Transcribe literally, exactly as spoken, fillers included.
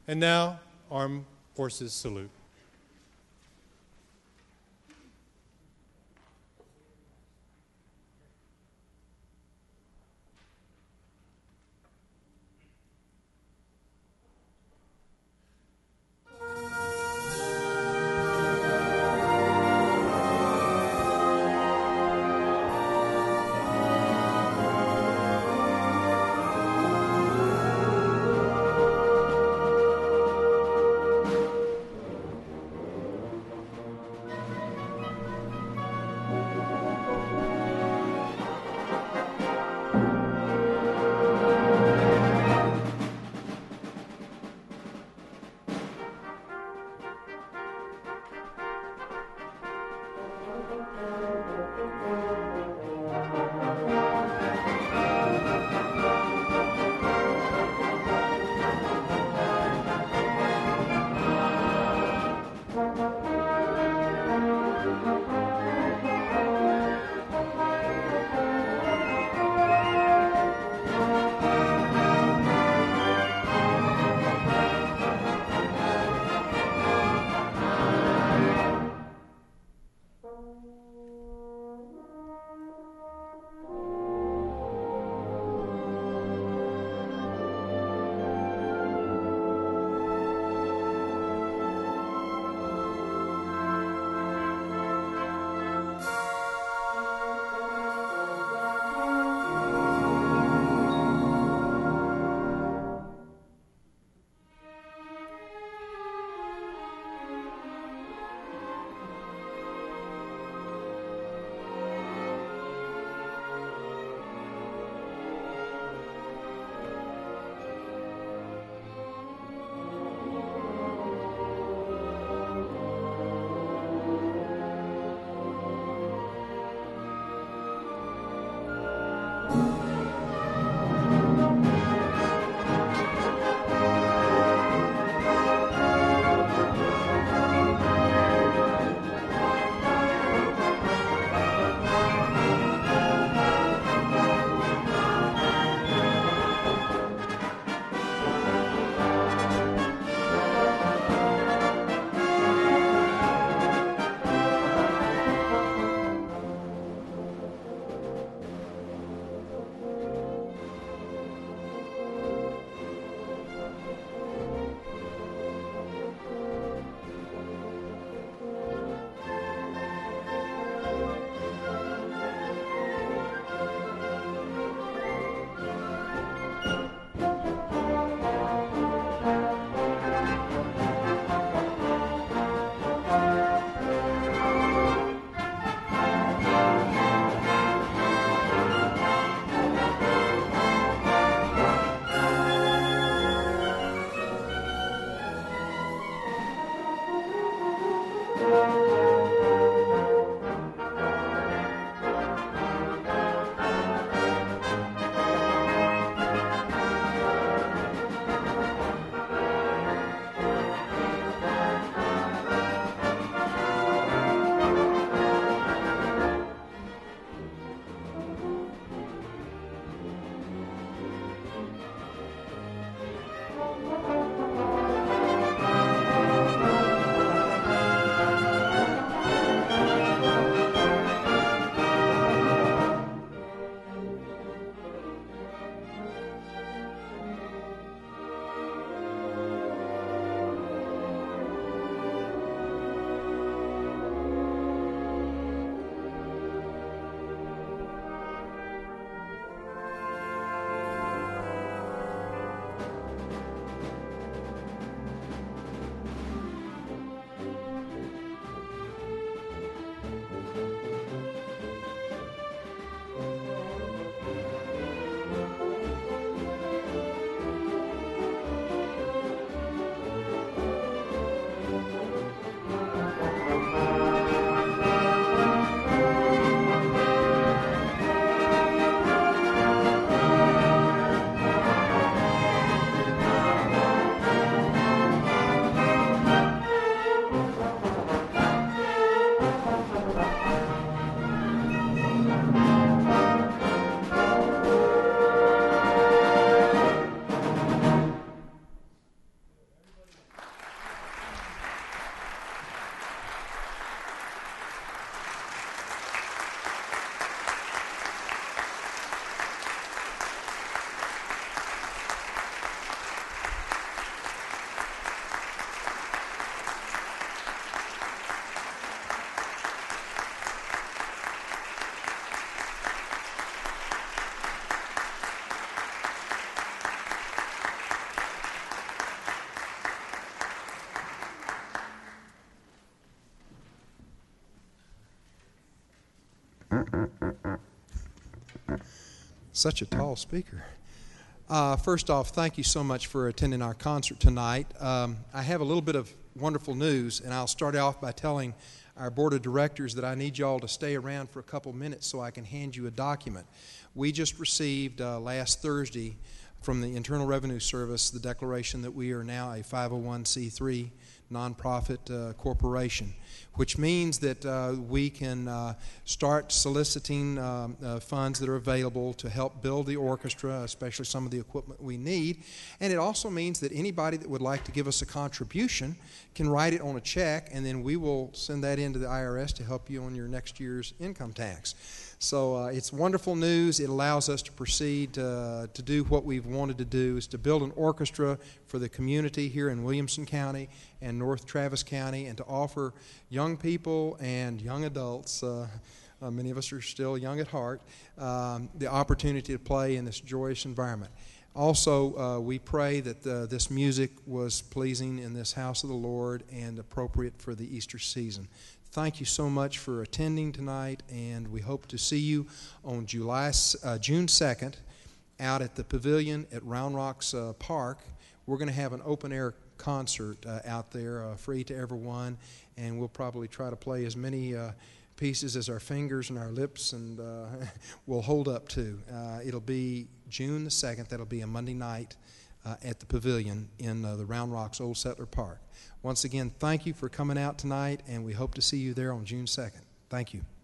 And now, Armed Forces Salute. Such a tall speaker. Uh, first off, thank you so much for attending our concert tonight. Um, I have a little bit of wonderful news, and I'll start off by telling our board of directors that I need y'all to stay around for a couple minutes so I can hand you a document. We just received uh, last Thursday from the Internal Revenue Service the declaration that we are now a five oh one c three nonprofit uh, corporation, which means that uh, we can uh, start soliciting um, uh, funds that are available to help build the orchestra, especially some of the equipment we need. And it also means that anybody that would like to give us a contribution can write it on a check, and then we will send that into the I R S to help you on your next year's income tax. So uh, it's wonderful news. It allows us to proceed uh, to do what we've wanted to do, is to build an orchestra for the community here in Williamson County and North Travis County, and to offer young people and young adults, uh, uh, many of us are still young at heart, um, the opportunity to play in this joyous environment. Also, uh, we pray that uh, this music was pleasing in this house of the Lord and appropriate for the Easter season. Thank you so much for attending tonight, and we hope to see you on July, uh, June second out at the Pavilion at Round Rocks uh, Park. We're going to have an open-air concert uh, out there, uh, free to everyone, and we'll probably try to play as many uh, pieces as our fingers and our lips and uh, will hold up to. Uh, it'll be June the second. That'll be a Monday night uh, at the Pavilion in uh, the Round Rocks Old Settler Park. Once again, thank you for coming out tonight, and we hope to see you there on June second. Thank you.